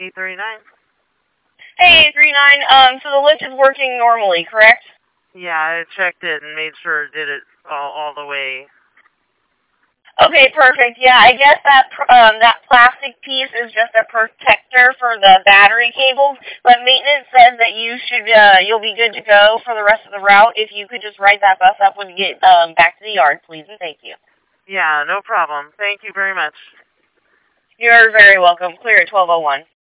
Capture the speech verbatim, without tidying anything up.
eight three nine. Hey, eight three nine. Um, so the lift is working normally, correct? Yeah, I checked it and made sure it did it all, all the way. Okay, perfect. Yeah, I guess that um, that plastic piece is just a protector for the battery cables, but maintenance says that you should, uh, you'll be good to go for the rest of the route. If you could just write that bus up when you get um, back to the yard, please, and thank you. Yeah, no problem. Thank you very much. You're very welcome. Clear at twelve oh one.